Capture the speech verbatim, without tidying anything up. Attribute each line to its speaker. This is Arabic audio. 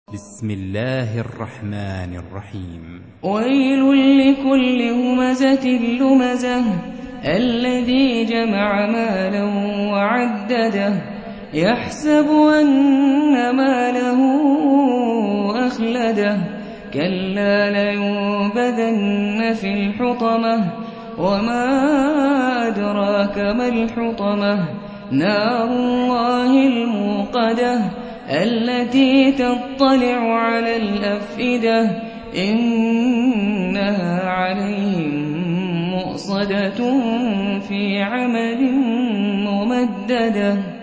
Speaker 1: بسم الله الرحمن الرحيم
Speaker 2: ويل لكل همزة لمزة الذي جمع مالا وعدده يحسب أن ماله أخلده كلا لينبذن في الحطمة وما أدراك ما الحطمة نار الله الموقدة التي تطلع على الأفئدة إنها عليهم مؤصدة في عمد ممددة